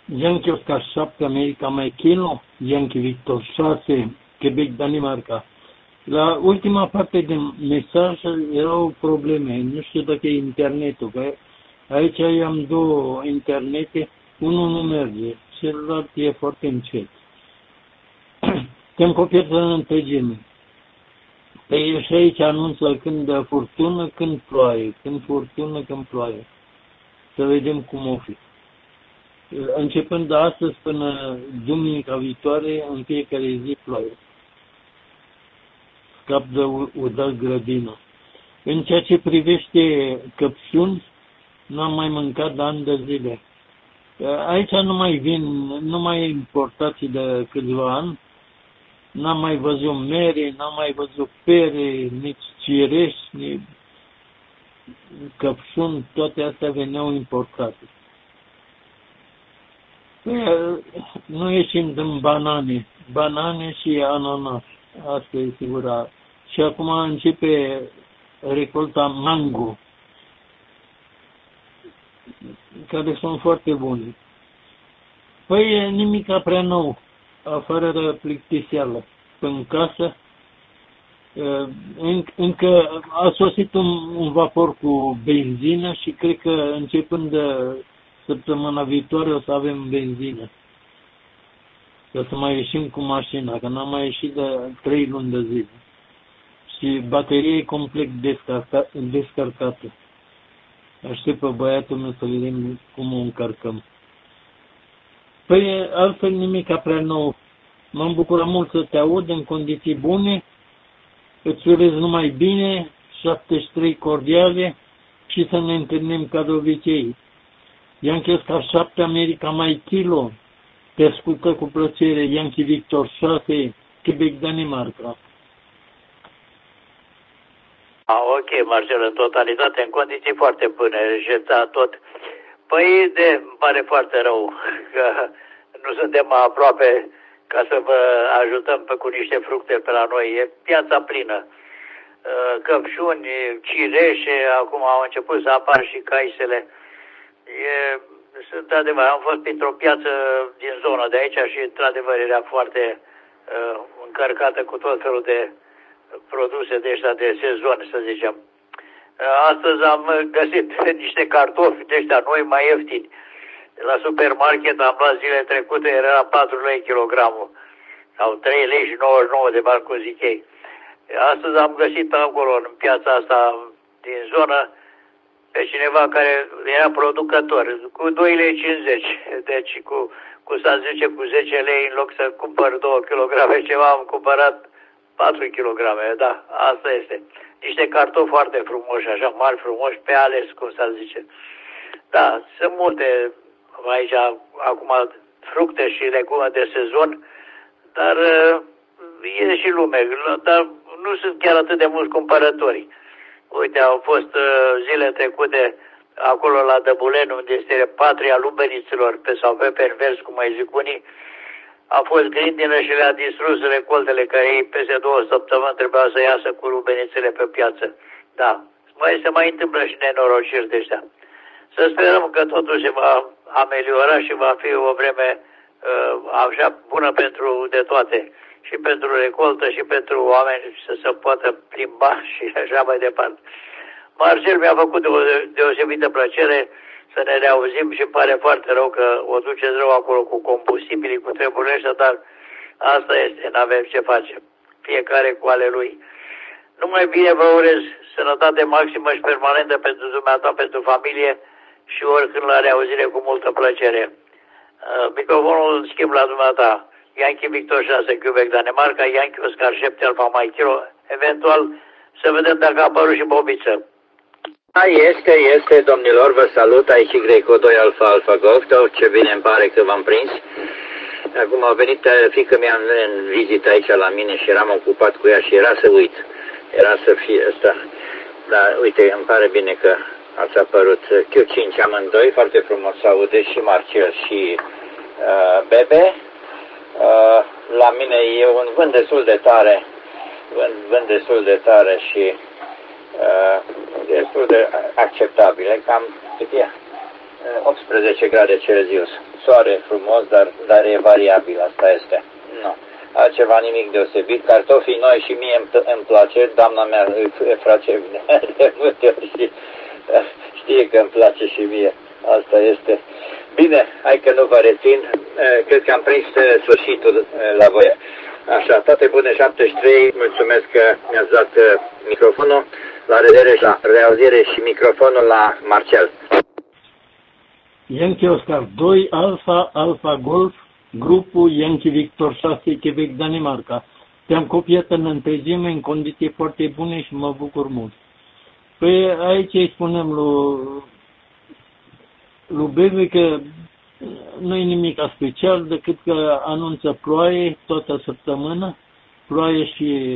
Yankee Oscar 7, America Mike Kilo, Yankee Victor 6, Quebec, Danemarca. La ultima parte de mesaj erau probleme, nu știu dacă e internetul, că aici am două internete, unul nu merge, celălalt e foarte încet. Suntem pe o piață în întregime. Păi și aici anunță când furtună, când ploaie, când furtună, când ploaie. Să vedem cum o fi. Începând de astăzi până duminica viitoare, în fiecare zi ploaie. Scap de udat grădină. În ceea ce privește căpșuni, n-am mai mâncat de ani de zile. Aici nu mai vin, nu mai e importații de câțiva ani. N-am mai văzut mere, n-am mai văzut pere, nici cireși, nici căpșuni, toate astea veneau importate. Nu ieșim din banane și ananas. Asta e sigur. Și acum începe recolta mango, care sunt foarte bune. Păi nimica prea nou, afară de plictiseală. În casă, încă a sosit un vapor cu benzină și cred că începând de săptămâna viitoare o să avem benzină. Că să mai ieșim cu mașina, că n-am mai ieșit de 3 luni de zile. Și bateria e complet descărcată. Aștept pe băiatul meu să vedem cum o încărcăm. Păi altfel nimic prea nou. M-am bucurat mult să te aud în condiții bune. Îți urez numai bine, 73 cordiale și să ne întâlnim ca de obicei. Yankee Oscar 7, America Mike Kilo. Te ascultă cu plăcere, Yankee Victor 6, Quebec, Danemarca. Ok, Marcel, în totalitate, în condiții foarte bune, jeta tot. Păi, îmi pare foarte rău că nu suntem aproape ca să vă ajutăm cu niște fructe pe la noi. E piața plină. Căpșuni, cireșe, acum au început să apar și caisele. Într-adevăr, am fost printr-o piață din zonă de aici și, într-adevăr, era foarte încărcată cu tot felul de produse de ăștia de sezon, să zicem. Astăzi am găsit niște cartofi de ăștia noi mai ieftini. La supermarket am luat zilele trecute, era 4 lei kilogramul. Sau 3 lei și 99 de bani, cum zic ei. Astăzi am găsit acolo, în piața asta din zonă, pe cineva care era producător, cu 2 lei 50. Deci cu să zice, cu 10 lei, în loc să cumpăr 2 kg ceva, am cumpărat 4 kg. Da, asta este. Niște cartofi foarte frumoși, așa, mari, frumoși, pe ales, cum să zice. Da, sunt multe aici, acum, fructe și legume de sezon, dar e și lume, dar nu sunt chiar atât de mulți cumpărători. Uite, au fost zile trecute acolo la Dăbulen, unde este patria lubeniților, sau pe pervers, cum mai zic unii, a fost grindină și le-a distrus recoltele, care ei peste 2 săptămâni trebuiau să iasă cu lubenițele pe piață. Da, se mai întâmplă și nenorociri de ăștia. Să sperăm că totul se va ameliora și va fi o vreme așa bună pentru de toate. Și pentru recoltă și pentru oameni să se poată plimba și așa mai departe. Marcel, mi-a făcut o deosebită plăcere să ne reauzim și îmi pare foarte rău că o duceți rău acolo cu combustibilii, cu treburile ăștia, dar asta este, n-avem ce face. Fiecare cu ale lui. Numai bine vă urez sănătate maximă și permanentă pentru dumneata, pentru familie și oricând la reauzire cu multă plăcere. Microfonul îl schimb la dumneata. Yankee Victor 6, Quebec, Danemarca, Yankee Oscar 7, Alfa Mike Kilo, eventual să vedem dacă a apărut și bobiță. Da, este, domnilor, vă salut, aici Greco 2 Alfa Alfa Golf, ce bine îmi pare că v-am prins. Acum a venit fiica mea în vizită aici la mine și eram ocupat cu ea și era să uit, era să fie ăsta. Dar uite, îmi pare bine că ați apărut. Q5 amândoi, foarte frumos să aude și Marcel și Bebe. La mine e un vânt destul de tare, vânt destul de tare și destul de acceptabil, cam cât e? 18 grade Celsius. Soare frumos, dar e variabil, asta este. Nu. Altceva nimic deosebit. Cartofii noi și mie îmi place. Doamna mea îi face de multe ori și știe că îmi place și mie. Asta este. Bine, hai că nu vă rețin. Cred că am prins sfârșitul la voi. Așa, toate bune 73. Mulțumesc că mi-ați dat microfonul. La revedere și la reauzire și microfonul la Marcel. Yankee Oscar 2, Alfa, Alfa Golf, grupul Yankee Victor 6, Quebec, Danemarca. Te-am copiat în întregime, în condiții foarte bune și mă bucur mult. Păi aici îi spunem lui Bebe că nu e nimic special decât că anunță ploaie toată săptămâna, ploaie și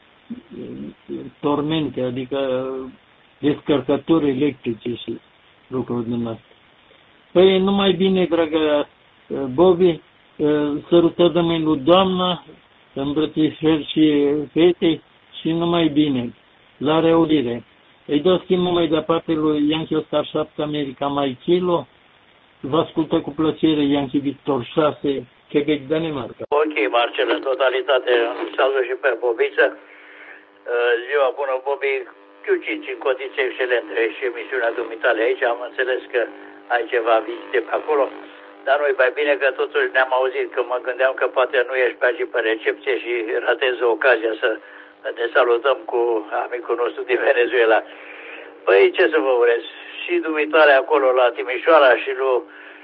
tormente, adică descărcături electrice și lucruri din astea. Păi numai bine, dragă Bobby, sărută de mâini lui doamna, îmbrățișări și fete și numai bine. La reaudire. Îi dau schimbul mai departe lui Yankee Oscar 7 America Mai Kilo. Vă ascultă cu plăcere Yankee Victor 6, Quebec, Danemarca. Ok, Marcel, în totalitate, salut și pe Bobiță. Ziua bună, Bobby, Q5 în condiții excelente și emisiunea dumitale aici. Am înțeles că ai ceva vizite pe acolo, dar nu-i mai bine că totuși ne-am auzit, că mă gândeam că poate nu ești pe aici pe recepție și ratez ocazia să ne salutăm cu amicul nostru din Venezuela. Păi, ce să vă urez? Și dumitale acolo la Timișoara și lui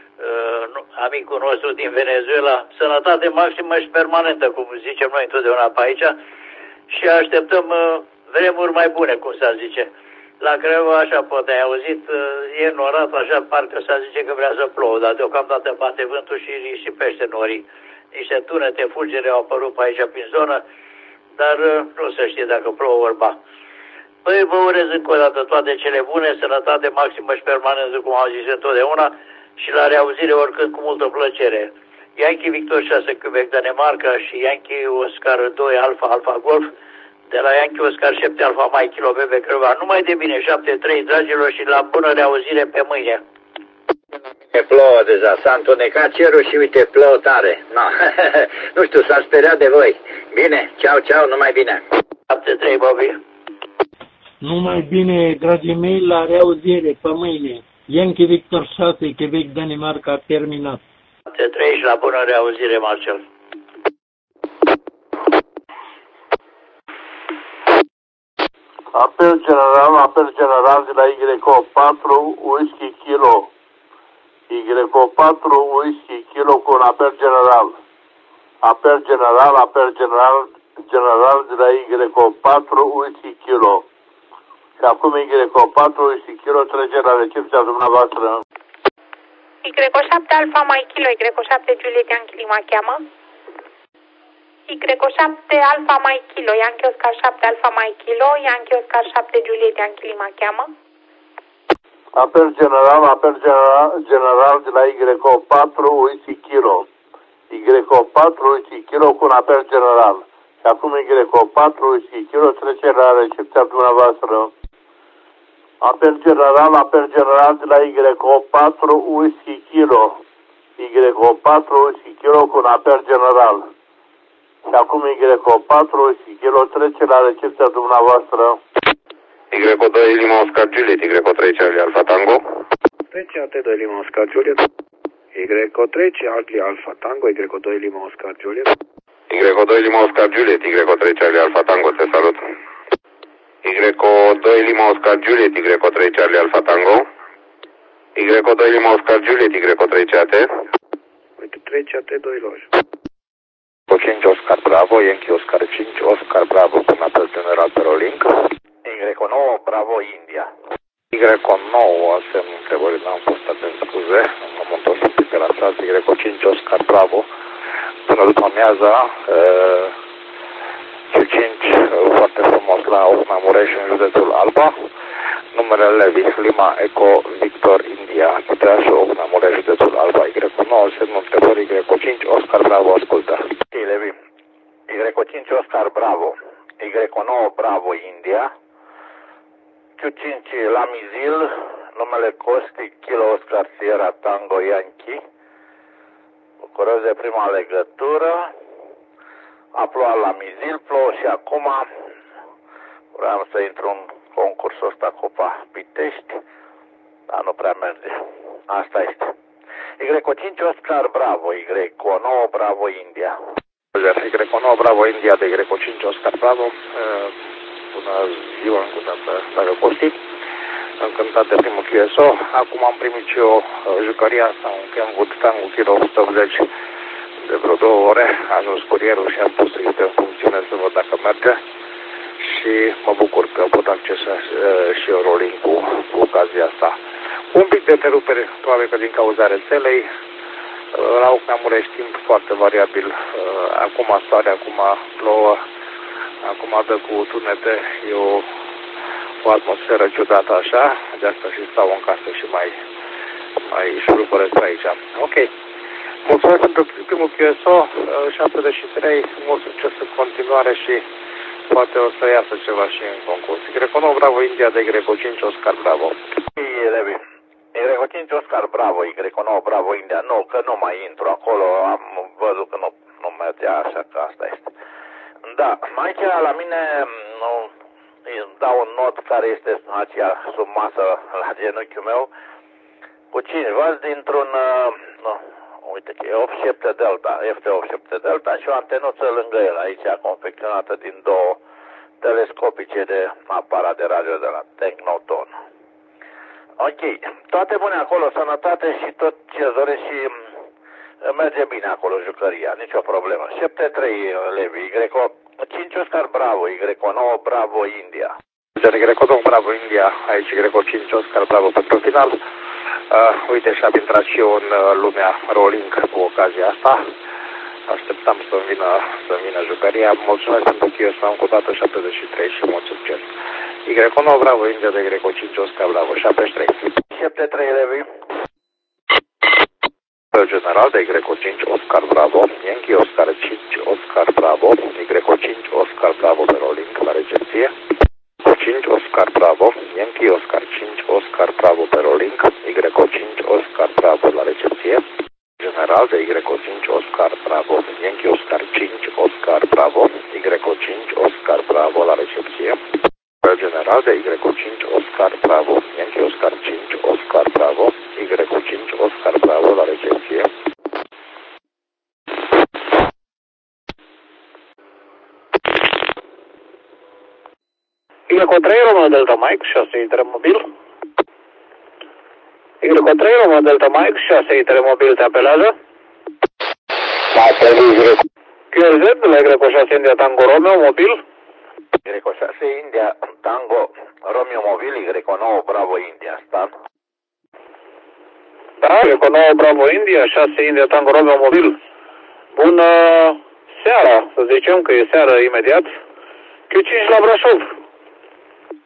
amicul nostru din Venezuela, sănătate maximă și permanentă, cum zicem noi întotdeauna pe aici, și așteptăm vremuri mai bune, cum s-ar zice. La Craiova, așa, poate ai auzit, e norat, așa, parcă s-ar zice că vrea să plouă, dar deocamdată bate vântul și risipește norii. Niște tunete, fulgere au apărut pe aici, prin zonă, dar nu se știe dacă plouă orba. Păi vă urez încă o dată toate cele bune, sănătate maximă și permanentă, cum am zis întotdeauna, și la reauzire oricând cu multă plăcere. Yankee Victor 6 Quebec, Danemarca și Yankee Oscar 2 Alfa, Alfa Golf, de la Yankee Oscar 7 Alfa Mai Kilo Bebe Crăva. Numai de bine, 7-3, dragilor, și la bună reauzire pe mâine. E plouă deja, s-a întunecat cerul și uite, plouă tare. No. Nu știu, s-a speriat de voi. Bine, ceau, ceau, numai bine. 7-3, Bobby. Numai bine, dragii mei, la reauzire pe mâine. Yankee Victor 6, Quebec, Danemarca, terminat. 7-3 și la bună reauzire, Marcel. Apel general de la YO4 Whisky Kilo. YO4 Whisky Kilo cu un apel general. Apel general de la YO4 Whisky Kilo. Și acum YO4 Whisky Kilo trece la recepția dumneavoastră. YO7 Alfa Mai Kilo, YO7 Juliet Yankee Lima cheamă. YO7 Alfa Mai Kilo, Yankee Oscar 7 Alfa Mai Kilo, Yankee Oscar 7 Juliet Yankee Lima cheamă. Apel general de la YO4 Whisky Kilo. YO4 Whisky Kilo cu un apel general. Și acum YO4 Whisky Kilo trece la recepția dumneavoastră. Apel general de la YO4 Whisky Kilo. YO4 Whisky Kilo cu un apel general. Și acum YO4 Whisky Kilo trece la recepția dumneavoastră. YO2 Lima Oscar Juliet, YO3 Charlie Alpha Tango. 3 AT2 Lima Oscar Juliet. YO3 Charlie Alpha Tango, YO2 Lima Oscar Juliet. YO2 Lima Oscar Juliet, YO3 Charlie Alpha Tango, te salut. YO2 Lima Oscar Juliet, YO3 Charlie Alpha Tango. YO2 Lima Oscar Juliet, YO3 CAT. Uite, 3 AT2 lor. 5 Oscar Bravo, Yankee Oscar 5 Oscar Bravo, cu un apel general pe rolling. Y9 Bravo India. Y9, semn întrebări, n-am fost atent, scuze, am întors un pic pe la tras, Y5 Oscar Bravo. Până după amiaza, Q5, foarte frumos la Ocna Mureș, în județul Alba. Numele Levi, Lima Eco Victor India, Chiteașul Ocna Mureș, județul Alba. Y9, semnul întrebări, Y5 Oscar Bravo, ascultă. Levi. Y5 Oscar Bravo. Y9 Bravo India. Q5 la Mizil, numele Costi, Kilo Oscar Sierra Tango Yankee. Bucuros de prima legătură. A plouat la Mizil, plouă și acum. Vreau să intru în concursul ăsta Copa Pitești, dar nu prea merge. Asta este. Y5 Oscar Bravo, Y9 Bravo India. Y9 Bravo India de Y5 Oscar Bravo. Bună ziua, încă o dată, dacă Costi. Încântat de primul QSO. Acum am primit și eu jucăria asta, un Kenwood Tango Kilo 180 de vreo 2 ore. A ajuns curierul și am pus să este în funcțiune să văd dacă merge. Și mă bucur că pot accesa și eu rolling cu ocazia asta. Un pic de întrerupere, probabil că din cauza rețelei. La Ocnamurești timp foarte variabil. Acum soare, acum plouă, acum dă cu tunete. E o atmosferă ciudată așa. De asta și stau în casă și mai șurubăresc pe aici. Ok. Mulțumesc pentru primul QSO 73. Mult succes în continuare și poate o să iasă ceva și în concurs. Y9 Bravo India de Y5 Oscar Bravo. Levi. Y5 Oscar Bravo, Y9 Bravo India. Nu, că nu mai intru acolo. Am văzut că nu mergea așa, că asta este. Da, aici la mine îmi dau un not care este aici sub masă la genunchiul meu cu 5 văzi dintr-un uite că e 87 Delta, FT87 Delta și o antenuță lângă el aici confecționată din 2 telescopice de aparat de radio de la Technoton. Ok, toate bune acolo, sănătate și tot ce doresc și merge bine acolo jucăria, nicio problemă. 73 Levi, Y5 Oscar Bravo, Y9 Bravo India. Y9 Bravo India, aici Y5 Oscar Bravo pentru final. Uite, și-am intrat și eu în lumea rolling cu ocazia asta. Așteptam să-mi vină jucăria. Mulțumesc pentru că eu am cu dată 73 și mult succes. Y9 Bravo India de Y5 Oscar Bravo 73. 73 Levi. General de Y5 Oscar Bravo, Yankee Oscar 5 Oscar Bravo, Y5 Oscar Bravo pe rolling la recepție. 5 Oscar Bravo, Yankee Oscar 5 Oscar Bravo pe rolling, Y5 Oscar Bravo la recepție. General de Y5 Oscar Bravo, Yankee Oscar 5 Oscar Bravo, Y5 Oscar Bravo la recepție. General de Y5 Oscar Bravo, Yankee Oscar 5 Oscar Bravo, Y5 Oscar Bravo la recepție. Y3 Romeo Delta Mike, 6 intermobil. Y3 Romeo Delta Mike, 6 intermobil, te apelează. QRZ de la Y6 India Tango Romeo, mobil. Y6 India Tango Romeo mobil, Y9 Bravo India, stan. Da, Y9 Bravo India, 6 India Tango Romeo mobil. Bună seara, să zicem că e seară imediat. Q5 la Brașov.